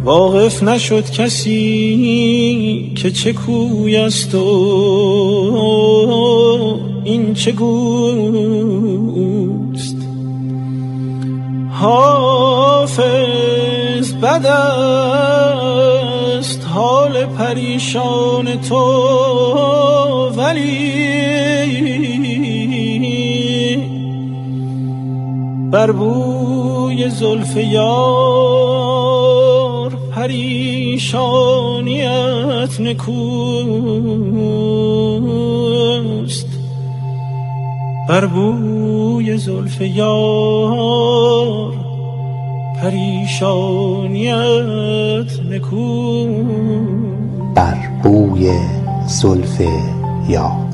واقف نشد کسی که چه کوی است و این چه گوست. حافظ بد است حال پریشان تو، ولی بر بوی زلف یار پریشانیت نکوست. بر بوی زلف یار پریشانیت نکوست. بر بوی زلف یار.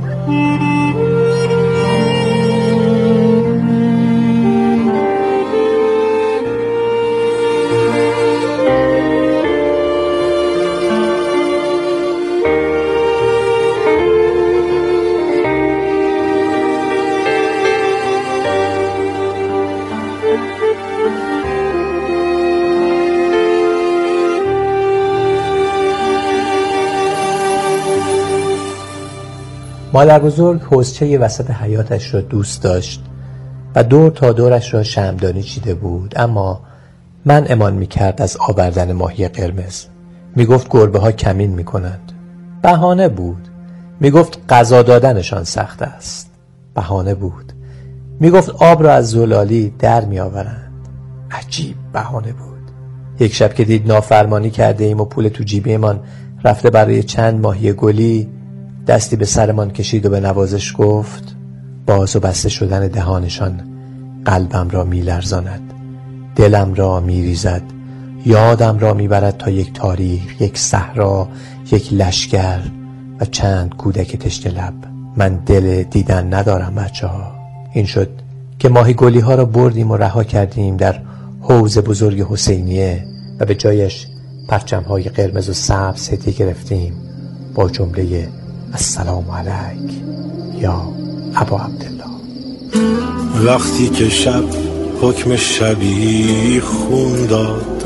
مادر بزرگ حوضچه وسط حیاتش را دوست داشت و دور تا دورش را شمعدانی چیده بود، اما منعمان می‌کرد از آوردن ماهی قرمز. میگفت گربه ها کمین می‌کنند. بهانه بود. میگفت غذا دادنشان سخت است. بهانه بود. میگفت آب را از زلالی در می‌آورند. عجیب بهانه بود. یک شب که دید نافرمانی کرده ایم و پول تو جیبمان رفته برای چند ماهی گلی، دستی به سرمان کشید و به نوازش گفت: باز و بسته شدن دهانشان قلبم را می لرزاند، دلم را می ریزد، یادم را می برد تا یک تاریخ، یک صحرا، یک لشگر و چند کودک تشنه لب. من دل دیدن ندارم بچه ها. این شد که ماهی گلی ها را بردیم و رها کردیم در حوض بزرگ حسینیه و به جایش پرچم های قرمز و سبز هدیه گرفتیم با جمله السلام علیک یا ابا عبدالله. وقتی که شب حکم شبی خون داد،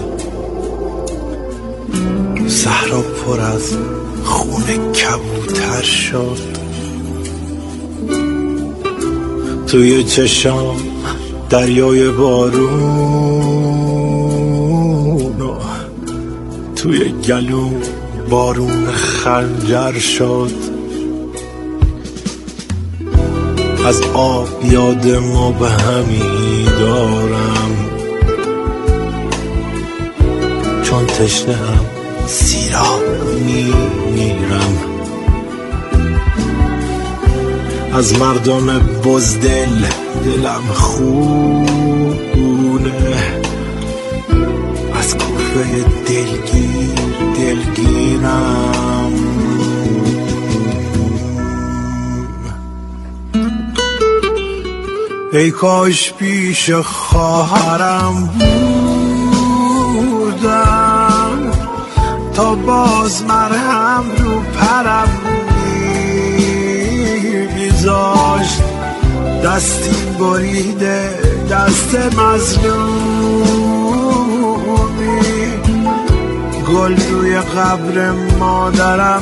صحرا پر از خون کبوتر شد، توی چشام دریای بارون و توی گلو بارون خنجر شد. از آب یاد مبهمی دارم، چون تشنه هم سیراب میمیرم. از مردم بزدل دلم خونه، از کوفه دلگیرم. ای کاش پیش خواهرم بودم تا باز مرهم رو پرم میذاشت. دستی بریده دست مظلومی، گل روی قبر مادرم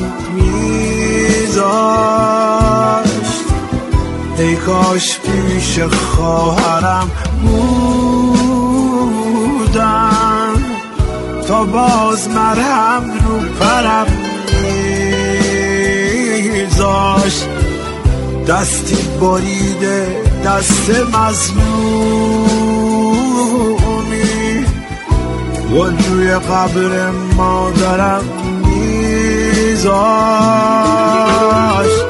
میذاشت. ای کاش پیش خواهرم بودم تا باز مرهم رو پرم میذاشت. دستی بریده دست مظلومی، گل روی قبر مادرم میذاشت.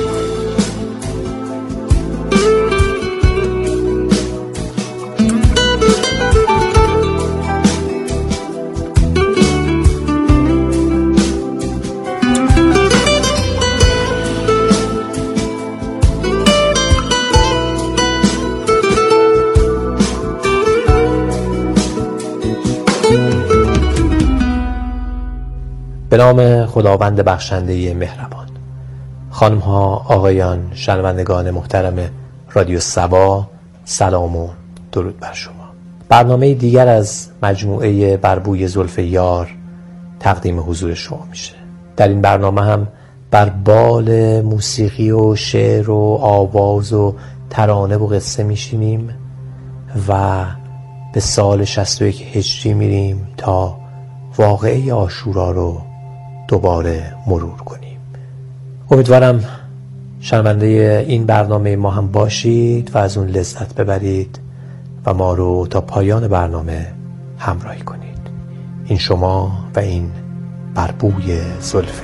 به نام خداوند بخشنده مهربان. خانم ها، آقایان، شنوندگان محترم رادیو صبا، سلام و درود بر شما. برنامه دیگر از مجموعه بر بوی زلف یار تقدیم حضور شما میشه. در این برنامه هم بر بال موسیقی و شعر و آواز و ترانه و قصه میشینیم و به سال 61 هجری میریم تا واقعه عاشورا رو دوباره مرور کنیم. امیدوارم شنونده این برنامه ما هم باشید و از اون لذت ببرید و ما رو تا پایان برنامه همراهی کنید. این شما و این بر بوی زلف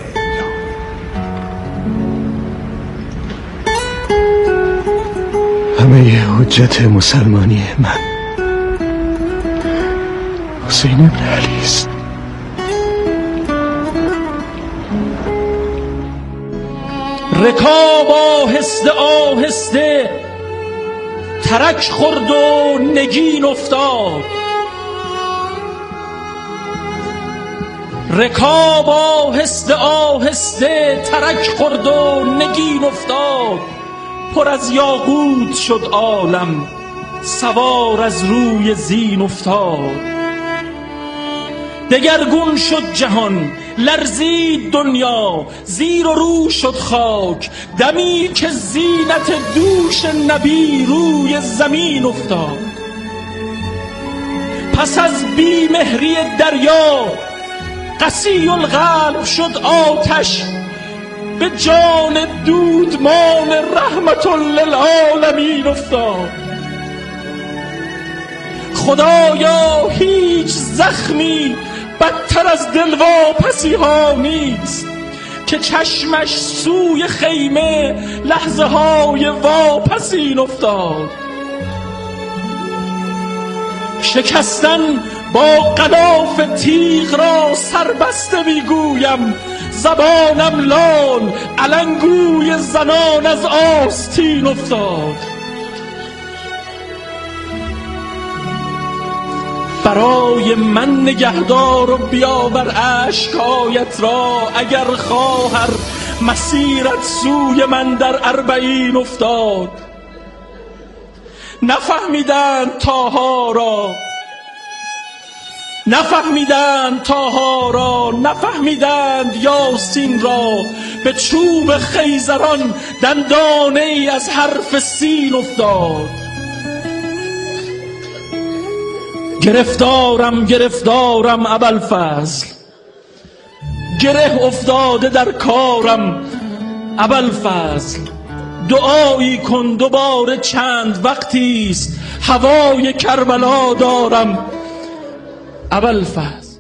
همه حجت مسلمانی من حسین ابن علی است. رکاب آهسته آهسته ترک خورد و نگین افتاد. رکاب آهسته آهسته ترک خورد و نگین افتاد. پر از یاقوت شد عالم، سوار از روی زین افتاد. دگرگون شد جهان، لرزید دنیا، زیر و رو شد خاک. دمی که زینت دوش نبی روی زمین افتاد. پس از بیمهری دریا قسی القلب شد آتش. به جان دودمان رحمت للعالمین افتاد. خدایا هیچ زخمی بدتر از دلواپسی ها نیست که چشمش سوی خیمه لحظه های واپسین افتاد. شکستن با غلاف تیغ را سربسته میگویم، زبانم لال علنگوی زنان از آستین افتاد. برای من نگهدار و بیاور اشکایت را، اگر خواهر مسیرت سوی من در 40 افتاد. نفهمیدند تاها را، نفهمیدند تاها را، نفهمیدند یاسین را. به چوب خیزران دندانه ای از حرف سین افتاد. گرفتارم گرفتارم ابوالفضل، گره افتاده در کارم ابوالفضل. دعایی کن دوباره چند وقتیست هوای کربلا دارم ابوالفضل.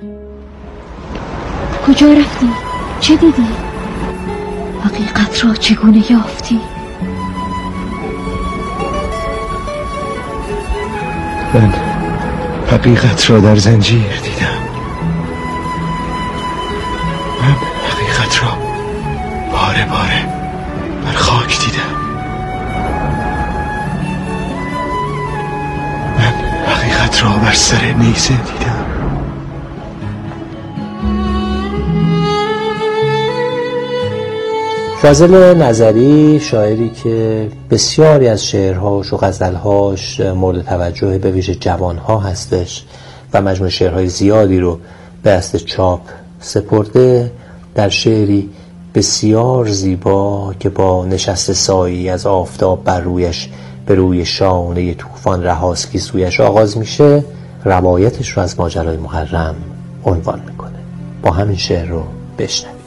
کجا رفتی؟ چه دیدی؟ حقیقت را چگونه یافتی؟ من حقیقت را در زنجیر دیدم. من حقیقت را باره باره بر خاک دیدم. من حقیقت را بر سر نیزه دیدم. فاضل نظری شاعری که بسیاری از شعرهاش و غزلهاش مورد توجه به ویژه جوانها هستش و مجموعه شعرهای زیادی رو به دست چاپ سپرده، در شعری بسیار زیبا که با نشست سایی از آفتاب بر رویش به روی شانه طوفان رهاست گیسویش آغاز میشه، روایتش رو از ماجرای محرم عنوان میکنه. با همین شعر رو بشنوید.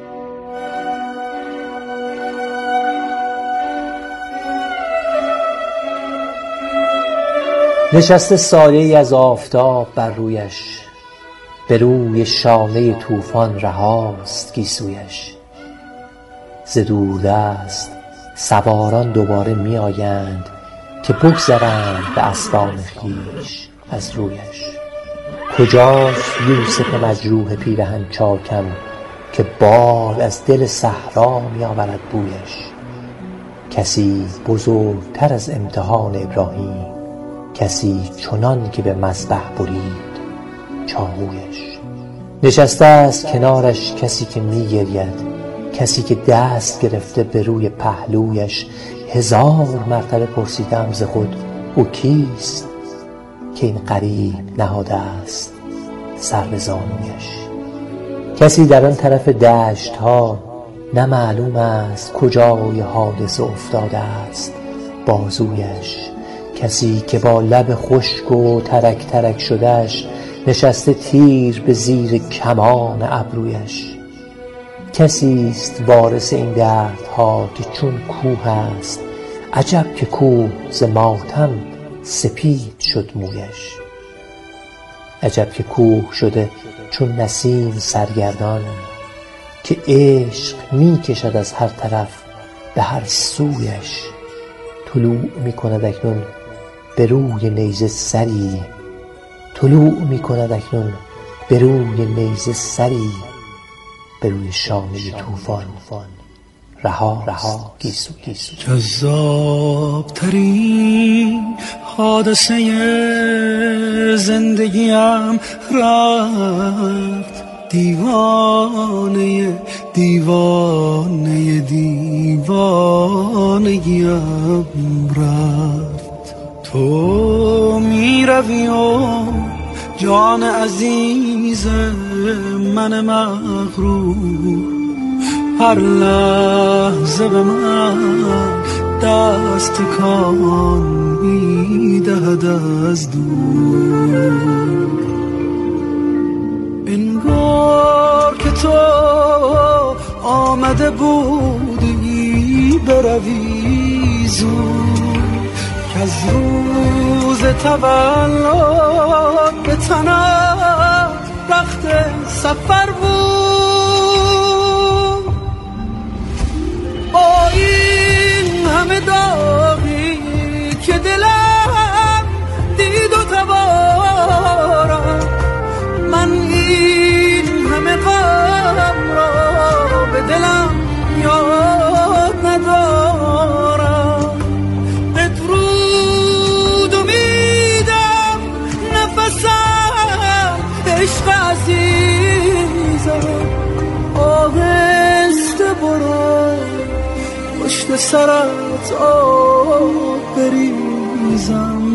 نشسته سایه‌ای از آفتاب بر رویش، به روی شانه طوفان رهاست گیسویش. ز دوردست سواران دوباره می آیند که بگذرند به اسبان خویش از رویش. کجاست یوسف مجروح پیرهن چاکم که بال از دل صحرا می آورد بویش. کسی بزرگتر از امتحان ابراهیم، کسی چنان که به مذبح برید چاقویش. نشسته است کنارش کسی که می گرید، کسی که دست گرفته به روی پهلویش. 1000 مرتبه پرسیدم ز خود او کیست که این غریب نهاده است سر به زانویش. کسی در آن طرف دشت ها نه معلوم است کجای حادثه افتاده است بازویش. کسی که با لب خشک و ترک ترک شدهش نشسته تیر به زیر کمان ابرویش. کسی است وارث این دردها که چون کوه است عجب که کوه ز ماتم سپید شد مویش. عجب که کوه شده چون نسیم سرگردان که عشق می کشد از هر طرف به هر سویش. طلوع می کند اکنون به روی نیزه سری، طلوع می کند اکنون به روی نیزه سری، به روی شانه طوفان رها گیسو. جذاب ترین حادثه زندگیم رفت، دیوانه دیوانگیم رفت. تو می روی و جان عزیز من مغرور هر لحظه به من دست کان می دهد از دور. انگار که تو آمده بودی بروی زود، که از روز تولد به تنم رخت سفر بود. با این همه داغی که دلم دید و تبارم، من این همه غم را به دلم یاد ندارم. بدرود امیدم نفسم عشق عزیزم، آهسته برو پشت سرت آب بریزم.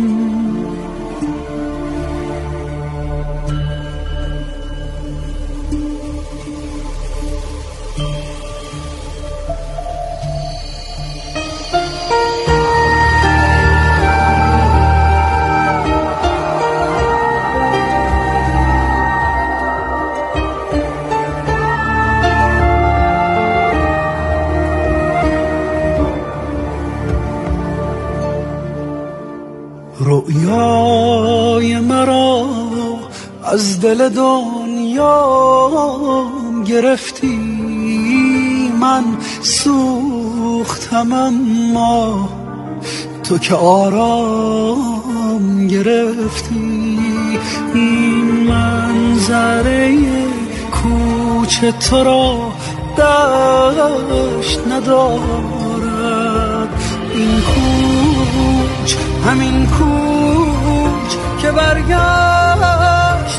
رویای مرا از دل دنیام گرفتی، من سوختم اما تو که آرام گرفتی. این منظره کوچه تو را دشت ندارد، این کوچ همین کوچ که برگشت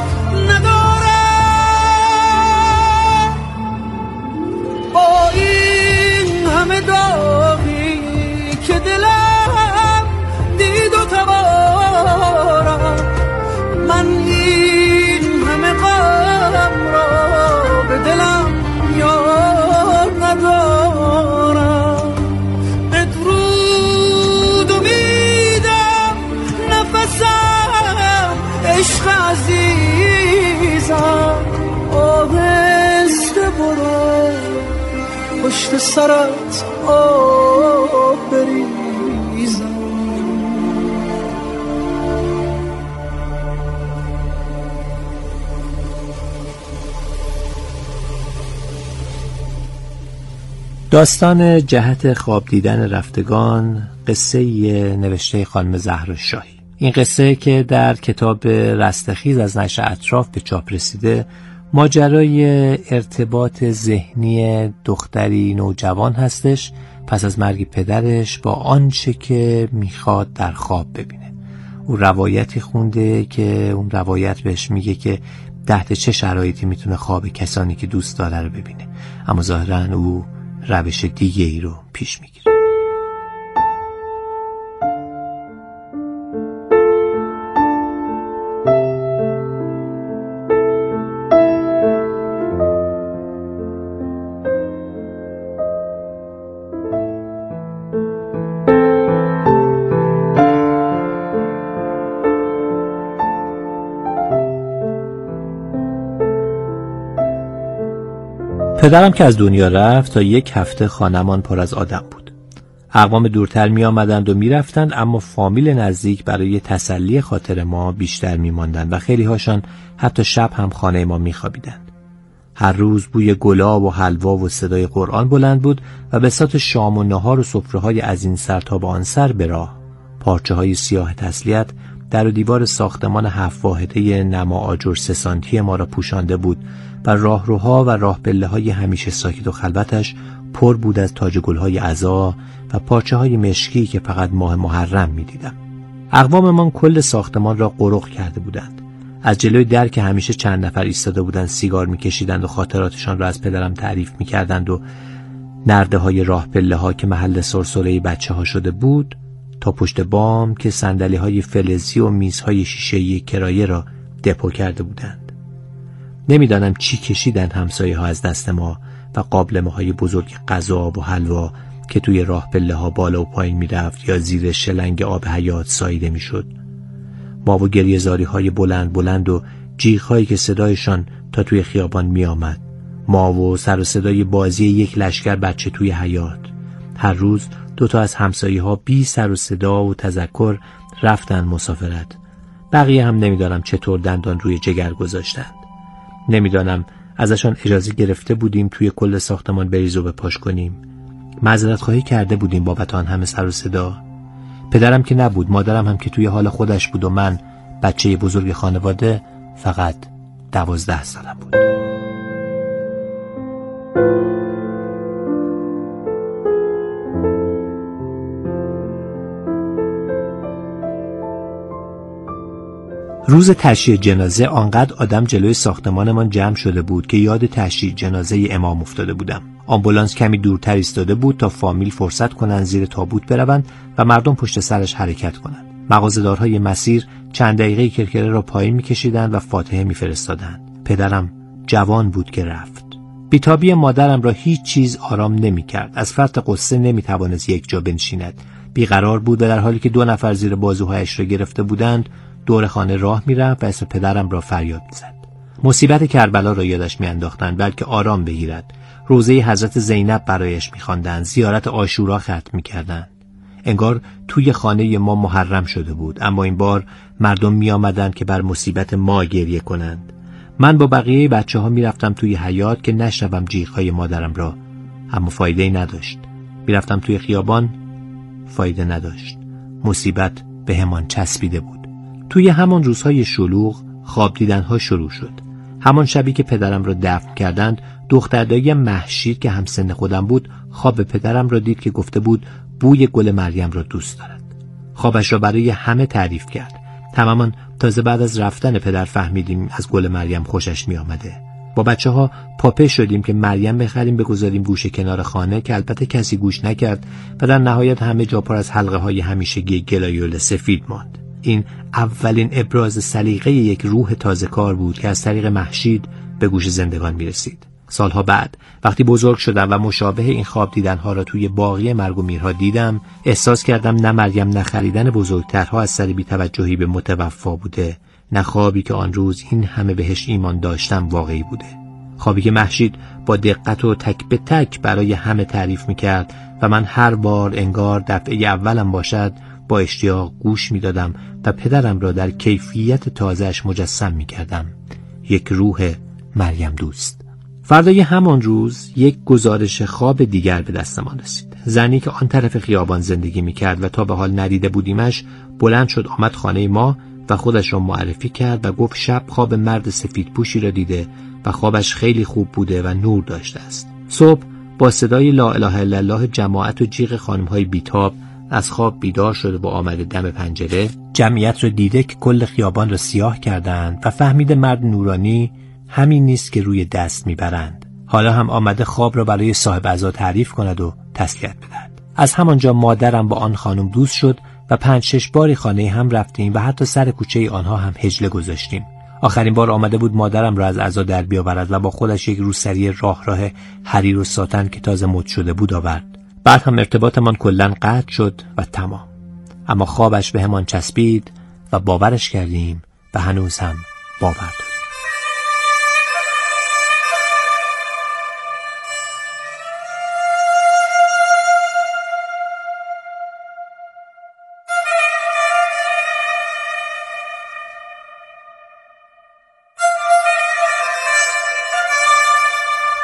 ندارد. با این همه داغی که دلم دید و تبارم، من این همه غم را به دلم یاد ندارم. بدرود امیدم نفسم عشق عزیزم، آهسته برو پشت سرت آب بریزم. داستان جهت خواب دیدن رفتگان قصه نوشته خانم زهرا شاهی. این قصه که در کتاب رستخیز از نشر اطراف به چاپ رسیده ماجرای ارتباط ذهنی دختری نوجوان هستش پس از مرگ پدرش با آنچه که میخواد در خواب ببینه. او روایتی خونده که اون روایت بهش میگه که تحت چه شرایطی میتونه خواب کسانی که دوست داره رو ببینه، اما ظاهراً او روش دیگه ای رو پیش میگیره. پدرم که از دنیا رفت تا 1 هفته خانمان پر از آدم بود. اقوام دورتر می آمدند و می رفتند، اما فامیل نزدیک برای تسلی خاطر ما بیشتر می ماندند و خیلی هاشان حتی شب هم خانه ما می خوابیدند. هر روز بوی گلاب و حلوا و صدای قرآن بلند بود و بساط شام و نهار و سفره‌های از این سر تا به آن سر به راه. پارچه‌های سیاه تسلیت در و دیوار ساختمان 7 واحده نما آجر 3 سانتی ما را پوشانده بود و راهروها و راه پله‌های همیشه ساکت و خلوتش پر بود از تاج گل‌های عزا و پارچه‌های مشکی که فقط ماه محرم می‌دیدم. اقواممان کل ساختمان را قرق کرده بودند. از جلوی در که همیشه چند نفر ایستاده بودند سیگار می‌کشیدند و خاطراتشان را از پدرم تعریف می‌کردند و نرده‌های راه پله‌ها که محل سرسره بچه‌ها شده بود تا پشت بام که صندلی‌های فلزی و میزهای شیشه‌ای کرایه را دپو کرده بودند. نمی‌دانم چی کشیدند همسایه‌ها از دست ما و قابلمه‌های بزرگ غذا و حلوا که توی راه پله‌ها بالا و پایین می‌رفت یا زیر شلنگ آب حیات ساییده می‌شد. ما و گریه‌زاری‌های بلند بلند و جیغ‌هایی که صدایشان تا توی خیابان می‌آمد. ما و سر و صدای بازی 1 لشکر بچه توی حیات. هر روز 2 تا از همسایه‌ها بی سر و صدا و تذکر رفتن مسافرت. بقیه هم نمی‌دانم چطور دندان روی جگر گذاشتند. نمی‌دانم ازشان اجازه گرفته بودیم توی کل ساختمان بریز و بپاش کنیم. معذرت خواهی کرده بودیم بابت آن همه سر و صدا. پدرم که نبود، مادرم هم که توی حال خودش بود و من بچه بزرگ خانواده فقط 12 سالم بود. روز تشییع جنازه آنقدر آدم جلوی ساختمانمان جمع شده بود که یاد تشییع جنازه امام افتاده بودم. آمبولانس کمی دورتر ایستاده بود تا فامیل فرصت کنند زیر تابوت بروند و مردم پشت سرش حرکت کنند. مغازه‌دارهای مسیر چند دقیقه کرکره را پایین می‌کشیدند و فاتحه می‌فرستادند. پدرم جوان بود که رفت. بیتابی مادرم را هیچ چیز آرام نمی‌کرد. از فرط غصه نمی‌توانست یک جا بنشیند. بیقرار بود و در حالی که 2 نفر زیر بازوهایش را گرفته بودند دور خانه راه می‌رفت و اسم پدرم را فریاد می‌زد. مصیبت کربلا را یادش می‌انداختند بلکه آرام بگیرد. روزه حضرت زینب برایش می‌خواندند، زیارت عاشورا ختم می‌کردند. انگار توی خانه ما محرم شده بود، اما این بار مردم می‌آمدند که بر مصیبت ما گریه کنند. من با بقیه بچه‌ها می‌رفتم توی حیاط که نشنوم جیغ‌های مادرم را، اما فایده‌ای نداشت. می‌رفتم توی خیابان، فایده نداشت. مصیبت به همان چسبیده بود. توی همان روزهای شلوغ خواب دیدن‌ها شروع شد. همان شبی که پدرم را دفن کردند، دختردایی مهشید که همسن خودم بود خواب پدرم را دید که گفته بود بوی گل مریم را دوست دارد. خوابش را برای همه تعریف کرد. تماما تازه بعد از رفتن پدر فهمیدیم از گل مریم خوشش می آمده. با بچه‌ها پاپه شدیم که مریم بخریم بگذاریم گوشه کنار خانه که البته کسی گوش نکرد و در نهایت همه جا پر از حلقه‌های همیشگی گلایول سفید ماند. این اولین ابراز سلیقه یک روح تازه کار بود که از طریق مهشید به گوش زندگان می رسید. سالها بعد وقتی بزرگ شدم و مشابه این خواب دیدنها را توی باقی مرگ و میرها دیدم، احساس کردم نه مریم نخریدن بزرگترها از سر بی‌توجهی به متوفا بوده، نه خوابی که آن روز این همه بهش ایمان داشتم واقعی بوده. خوابی که مهشید با دقت و تک به تک برای همه تعریف میکرد و من هر بار انگار دفعه اولم باشد با اشتیاق گوش میدادم و پدرم را در کیفیت تازه‌اش مجسم میکردم. یک روح مریم دوست. فردای همان روز یک گزارش خواب دیگر به دستمان رسید. زنی که آن طرف خیابان زندگی میکرد و تا به حال ندیده بودیمش بلند شد آمد خانه ما و خودش را معرفی کرد و گفت شب خواب مرد سفید پوشی را دیده و خوابش خیلی خوب بوده و نور داشته است. صبح با صدای لا اله الا الله جماعت و جیغ خانم‌های بیتاب از خواب بیدار شده با آمد دم پنجره جمعیت را دیده که کل خیابان را سیاه کردند و فهمیده مرد نورانی همین نیست که روی دست میبرند. حالا هم آمده خواب را برای صاحب عزا تعریف کند و تسلیت بدهد. از همانجا مادرم با آن خانم دوست شد و 5-6 باری خانه هم رفتیم و حتی سر کوچه آنها هم هجله گذاشتیم. آخرین بار آمده بود مادرم را از عزا در بیاورد و با خودش یک روسری راه حریر و ساتن که تازه مد شده بود آورد. بعد هم ارتباطمان کلاً قطع شد و تمام. اما خوابش به همان چسبید و باورش کردیم و هنوز هم باور داریم.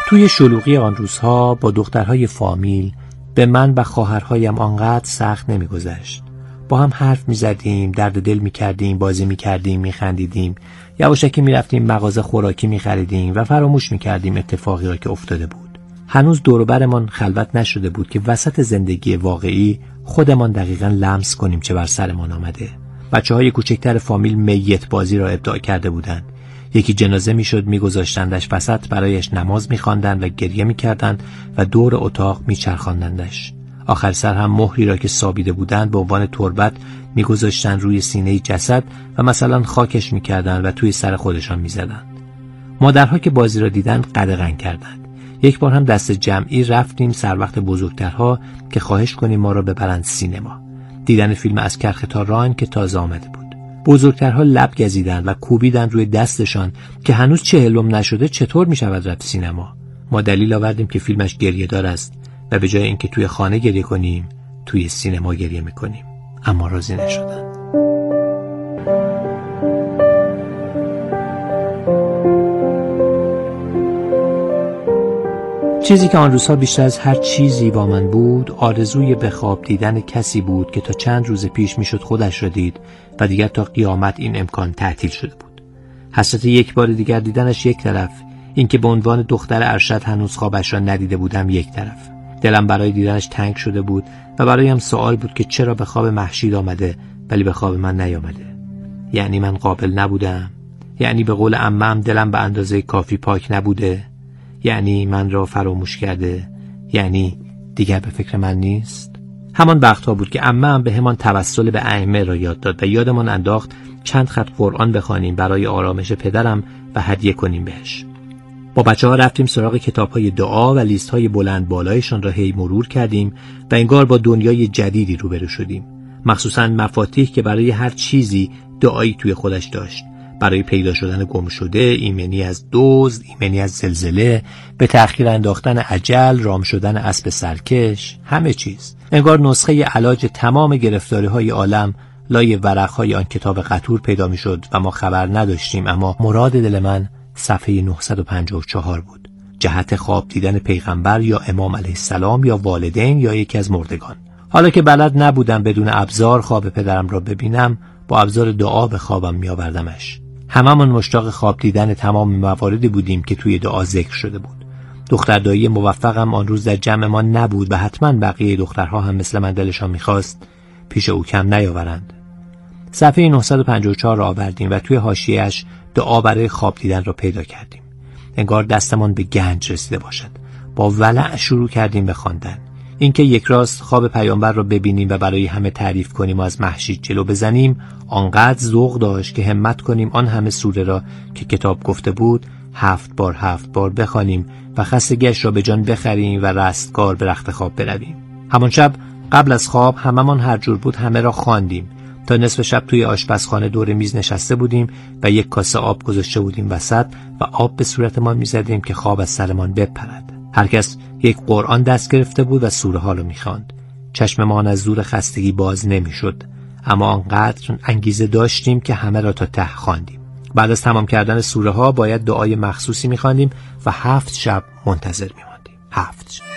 توی شلوغی آن روزها با دخترهای فامیل به من و خواهرهایم آنقدر سخت نمی‌گذشت. با هم حرف می‌زدیم، درد دل می‌کردیم، بازی می‌کردیم، می‌خندیدیم، یواشکی می‌رفتیم مغازه خوراکی می‌خریدیم و فراموش می‌کردیم اتفاقی را که افتاده بود. هنوز دور و برمان خلوت نشده بود که وسط زندگی واقعی خودمان دقیقاً لمس کنیم چه بر سرمان آمده. بچه‌های کوچکتر فامیل میت بازی را ابداع کرده بودند. یکی جنازه میشد، میگذاشتندش وسط، برایش نماز می‌خواندند و گریه می‌کردند و دور اتاق میچرخاندندش. آخر سر هم مهری را که سابیده بودند به عنوان تربت میگذاشتند روی سینه جسد و مثلا خاکش می‌کردند و توی سر خودشان می‌زدند. مادرها که بازی را دیدند قدغن کردند. یک بار هم دست جمعی رفتیم سر وقت بزرگترها که خواهش کنیم ما را ببرند سینما. دیدن فیلم از کرخ تا راین که تازه آمده بود. بزرگترها لب گزیدند و کوبیدند روی دستشان که هنوز 40 نشده چطور می شود رفت سینما. ما دلیل آوردیم که فیلمش گریه دار است و به جای اینکه توی خانه گریه کنیم توی سینما گریه میکنیم. اما راضی نشدند. چیزی که آن روزها بیشتر از هر چیزی با من بود آرزوی به خواب دیدن کسی بود که تا چند روز پیش میشد خودش را دید و دیگر تا قیامت این امکان تعطیل شده بود. حسرت یک بار دیگر دیدنش یک طرف، اینکه به عنوان دختر ارشد هنوز خوابش را ندیده بودم یک طرف. دلم برای دیدنش تنگ شده بود و برایم سوال بود که چرا به خواب مهشید آمده ولی به خواب من نیامده. یعنی من قابل نبودم؟ یعنی به قول عمم دلم به اندازه کافی پاک نبوده؟ یعنی من را فراموش کرده؟ یعنی دیگر به فکر من نیست؟ همان وقتها بود که عمم به همان توسل به ائمه را یاد داد و یادمان انداخت چند خط قرآن بخوانیم برای آرامش پدرم و هدیه کنیم بهش. با بچه‌ها رفتیم سراغ کتاب‌های دعا و لیست‌های بلند بالایشان را هی مرور کردیم و انگار با دنیای جدیدی روبرو شدیم. مخصوصاً مفاتیح که برای هر چیزی دعایی توی خودش داشت. برای پیدا شدن گم شده، ایمنی از دزد، ایمنی از زلزله، به تأخیر انداختن اجل، رام شدن اسب سرکش، همه چیز. انگار نسخه علاج تمام گرفتاری‌های عالم لای ورق‌های آن کتاب قطور پیدا می‌شد و ما خبر نداشتیم. اما مراد دل من صفحه 954 بود. جهت خواب دیدن پیغمبر یا امام علیه السلام یا والدین یا یکی از مردگان. حالا که بلد نبودم بدون ابزار خواب پدرم را ببینم، با ابزار دعا به خوابم می‌آوردمش. هممون مشتاق خواب دیدن تمام مواردی بودیم که توی دعا ذکر شده بود. دختر دایی موفقم آن روز در جمع ما نبود و حتما بقیه دخترها هم مثل من دلشان می‌خواست پیش او کم نیاورند. صفحه 954 را آوردیم و توی حاشیه‌اش دعا برای خواب دیدن را پیدا کردیم. انگار دستمان به گنج رسیده باشد. با ولع شروع کردیم به خواندن. اینکه یک راست خواب پیامبر را ببینیم و برای همه تعریف کنیم و از مهشید جلو بزنیم آنقدر ذوق داشت که همت کنیم آن همه سوره را که کتاب گفته بود 7 بار بخوانیم و خستگیش را به جان بخریم و رستگار به رخت خواب برویم. همان شب قبل از خواب هممان هر جور بود همه را خواندیم. تا نصف شب توی آشپزخانه دور میز نشسته بودیم و یک کاسه آب گذاشته بودیم وسط و آب به صورتمان میزدیم که خواب از سرمان بپرد. هر کس یک قرآن دست گرفته بود و سوره ها رو میخواند. چشممان از زور خستگی باز نمیشد، اما آنقدر انگیزه داشتیم که همه را تا ته خواندیم. بعد از تمام کردن سوره ها باید دعای مخصوصی میخواندیم و 7 شب منتظر میماندیم. 7 شب.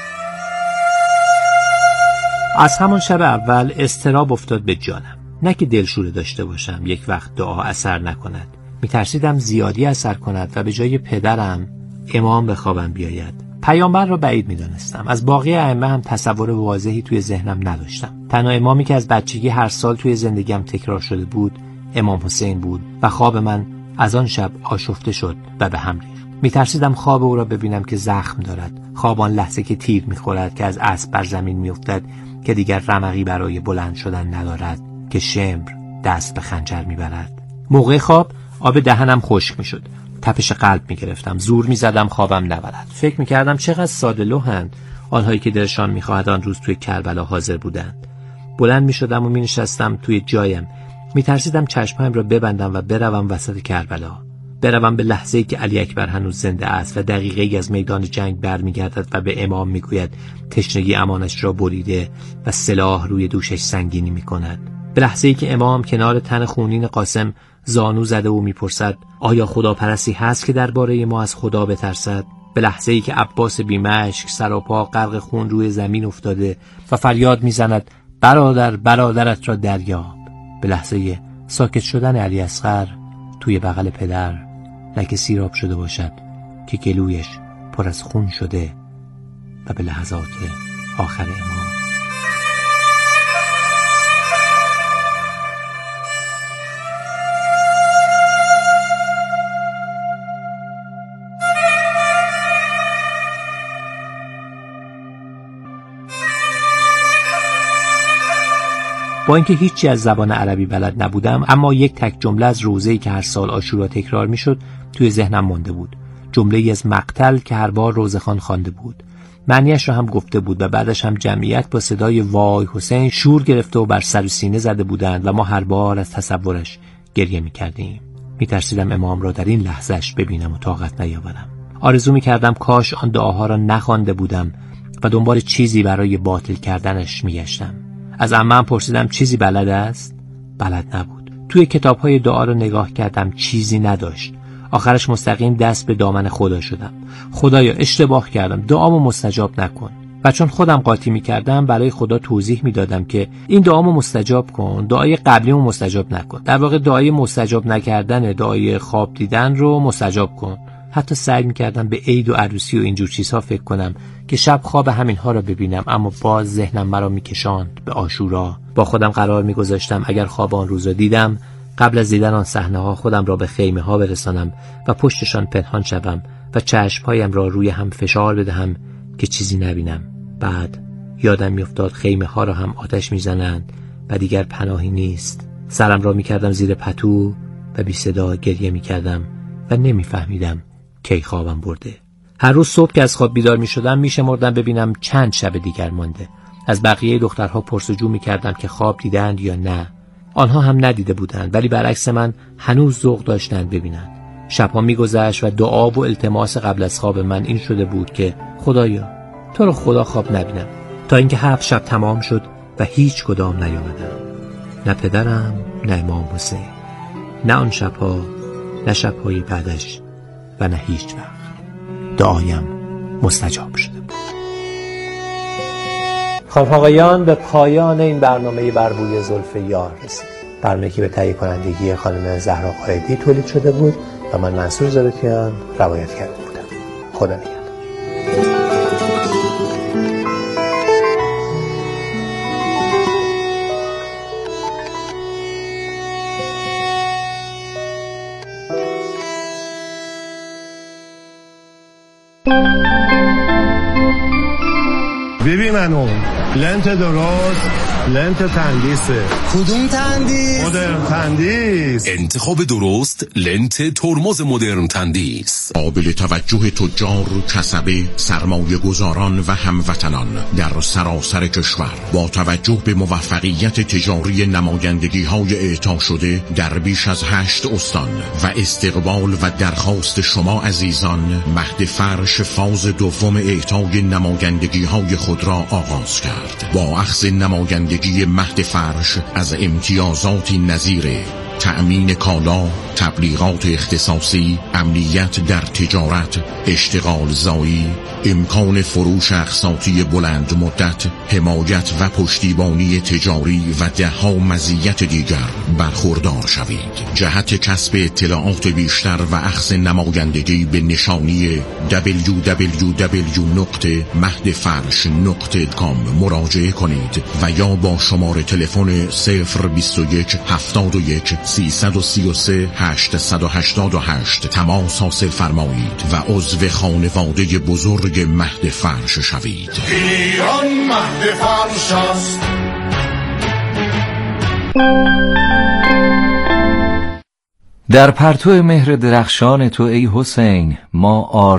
از همان شب اول اضطراب افتاد به جانم. نه که دلشوره داشته باشم یک وقت دعا اثر نکند. میترسیدم زیادی اثر کند و به جای پدرم امام به خوابم بیاید. پیامبر را بعید می‌دانستم. از باقی ائمه هم تصور واضحی توی ذهنم نداشتم. تنها امامی که از بچگی هر سال توی زندگیم تکرار شده بود امام حسین بود و خواب من از آن شب آشفته شد و به هم ریخت. میترسیدم خواب او را ببینم که زخم دارد، خواب آن لحظه که تیر می‌خورد، که از اسب بر زمین می‌افتد، که دیگر رمقی برای بلند شدن ندارد، که شمر دست به خنجر می‌برد. موقع خواب آب دهنم خشک می‌شد. تپش قلب می‌گرفتم، زور می‌زدم خوابم نبرد. فکر می‌کردم چقدر ساده لوحند آنهایی که دلشان می‌خواهد آن روز توی کربلا حاضر بودند. بلند می‌شدم و می‌نشستم توی جایم. می‌ترسیدم چشمهایم را ببندم و بروم وسط کربلا. بروم به لحظه‌ای که علی اکبر هنوز زنده است و دقیقه‌ای از میدان جنگ برمیگردد و به امام میگوید تشنگی امانش را بریده و سلاح روی دوشش سنگینی می‌کند. به لحظه‌ای که امام کنار تن خونین قاسم زانو زده و میپرسد آیا خداپرستی هست که درباره ما از خدا بترسد؟ به لحظه‌ای که عباس بیمشک سراپا غرق خون روی زمین افتاده و فریاد میزند برادر برادرت را دریاب. به لحظه ساکت شدن علی اصغر توی بغل پدر لکه سیراب شده باشد که گلویش پر از خون شده و به لحظات آخر امام. با اینکه هیچی از زبان عربی بلد نبودم، اما یک تک جمله از روزه‌ای که هر سال عاشورا تکرار میشد توی ذهنم مانده بود. جمله‌ای از مقتل که هر بار روزخوان خوانده بود. معنیش را هم گفته بود و بعدش هم جمعیت با صدای وای حسین شور گرفته و بر سر و سینه زده بودند و ما هر بار از تصورش گریه می‌کردیم. می‌ترسیدم امام را در این لحظهش ببینم و طاقت نیاورم. آرزو می‌کردم کاش آن دعاها را نخوانده بودم و دنبال چیزی برای باطل کردنش می‌گشتم. از عمم پرسیدم چیزی بلد است؟ بلد نبود. توی کتاب‌های دعا رو نگاه کردم، چیزی نداشت. آخرش مستقیم دست به دامن خدا شدم. خدایا اشتباه کردم، دعامو مستجاب نکن. و چون خودم قاطی می‌کردم برای خدا توضیح می‌دادم که این دعامو مستجاب کن، دعای قبلیمو مستجاب نکن. در واقع دعای مستجاب نکردن، دعای خواب دیدن رو مستجاب کن. حتی سعی می‌کردم به عید و عروسی و اینجور چیزها فکر کنم که شب خواب همین‌ها را ببینم، اما باز ذهنم مرا می‌کشاند به عاشورا. با خودم قرار می‌گذاشتم اگر خواب آن روز را دیدم، قبل از دیدن آن صحنه‌ها خودم را به خیمه‌ها برسانم و پشتشان پنهان شوم و چشم‌هایم را روی هم فشار بدهم که چیزی نبینم. بعد یادم می‌افتاد خیمه‌ها را هم آتش می‌زنند و دیگر پناهی نیست. سرم را می‌کردم زیر پتو و بی صدا گریه می‌کردم و نمی‌فهمیدم کی خوابم برده. هر روز صبح که از خواب بیدار می‌شدم می‌شمردم ببینم چند شب دیگر مانده. از بقیه دخترها پرسجو می‌کردم که خواب دیدند یا نه. آنها هم ندیده بودند، ولی برعکس من هنوز ذوق داشتند ببینند. شب‌ها می‌گذشت و دعا و التماس قبل از خواب من این شده بود که خدایا تو رو خدا خواب نبینم، تا اینکه 7 شب تمام شد و هیچ کدام نیامدند. نه پدرم، نه امام حسین، نه آن شب‌ها، نه شب‌های بعدش و نه هیچ وقت. دعایم مستجاب شده بود. خانم آقایان، به پایان این برنامه بر بوی زلف یار رسید. برنامه‌ای که به تهیه کنندگی خانم زهرا قائدی تولید شده بود و من منصور زارتیان روایت کرده بودم. خدا نگهدار. ببین منو لنت درست، لنت تندیسه. کدوم تندیس؟ مدرن تندیس. انتخاب درست لنت ترمز مدرن تندیس. قابل توجه تجار، کسبه، سرمایه گذاران و هموطنان در سراسر کشور با توجه به موفقیت تجاری نمایندگی های اعطا شده در بیش از 8 استان و استقبال و درخواست شما عزیزان، مهد فرش فاز دوم اعطای نمایندگی های خود را آغاز کرد. با اخذ نمایندگی مهد فرش از امتیازاتی نظیر تأمین کالا، تبلیغات اختصاصی، امنیت در تجارت، اشتغال زایی، امکان فروش اقساطی بلند مدت، حمایت و پشتیبانی تجاری و ده‌ها مزیت دیگر برخوردار شوید. جهت کسب اطلاعات بیشتر و اخذ نمایندگی به نشانی www.mahdfarsh.com مراجعه کنید و یا با شماره تلفن 021 71 333 888 تماس حاصل فرمایید و عضو خانواده بزرگ مهد فرش شوید. ایران مهد فرش است. در پرتو مهر درخشان تو ای حسین ما